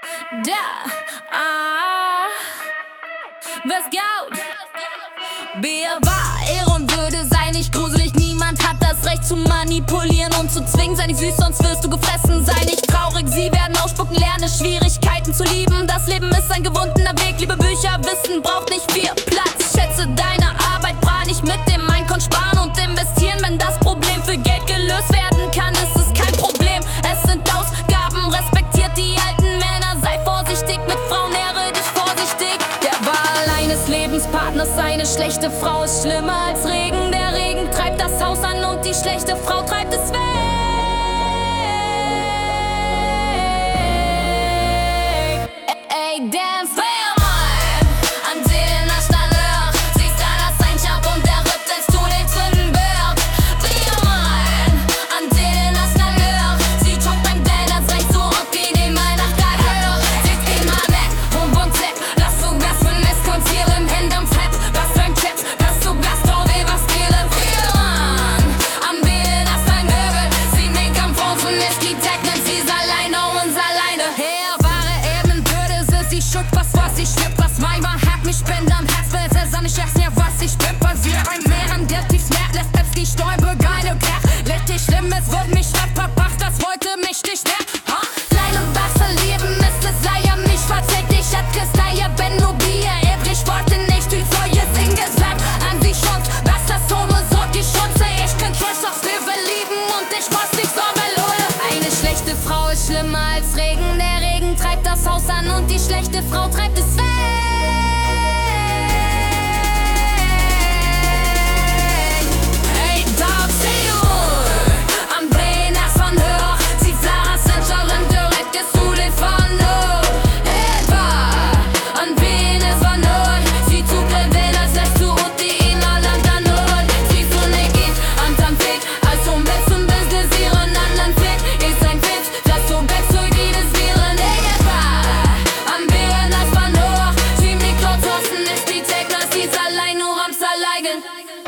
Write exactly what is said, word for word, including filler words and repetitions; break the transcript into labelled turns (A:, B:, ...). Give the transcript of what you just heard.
A: Da, ah, was gaut? Bier war Ehre und Würde, sei nicht gruselig. Niemand hat das Recht zu manipulieren und zu zwingen. Sei nicht süß, sonst wirst du gefressen. Sei nicht traurig, sie werden ausspucken. Lerne Schwierigkeiten zu lieben. Das Leben ist ein gewundener Weg. Liebe Bücher, Wissen braucht nicht viel Platz. Schätze deine Arbeit, bra nicht mit dem Einkommen sparen und investieren. Wenn das Problem für Geld gelöst werden kann, ist es kein Problem. Es sind Ausgaben, respektiert die alten Männer. Sei vorsichtig mit Frauen, nähre dich vorsichtig. Der Wahl eines Lebenspartners, eine schlechte Frau ist schlimmer als Regen. Der Regen treibt das Haus an und die schlechte Frau treibt es weg. Ey, dance, was, was ich schnipp, was mein Mann hat mich spinnt am Herz, will es an ich erst ja, was ich bin, passiert ein Meeren, der tief merkt, lässt selbst die Stäube geile Kerl, richtig schlimm, es wurde mich statt verbracht, das wollte mich nicht mehr, ha? Klein und Wasser leben ist es leider nicht, verzählt ich hat Kristalle, wenn nur Bier, übrig wollte nicht, wie soll ihr Sinn gesagt, an sie schont, was das Homo sorgt, die Schunze, ich kann Trust aufs Level lieben und ich muss nicht so Melode. Eine schlechte Frau ist schlimmer als Regen, der Regen treibt das Haus an und die schlechte Frau treibt es weg. Hey, Dog, see you am Drehen erst von hoch. Sie Sarah sind schon direkt, ist du den von hoch. Etwa an wen es von hoch. Sie zu gewinnen, als lässt du und die in Land an hoch. Sie zu ne geht an den Weg, als um Bett zum Business ihren anderen Weg. Ist ein Witz, dass du Bett zu jedes Viren. Etwa am Wen als von hoch. Sie mit Klotzossen ist die Technos, sie ist allein nur am Zerleigen.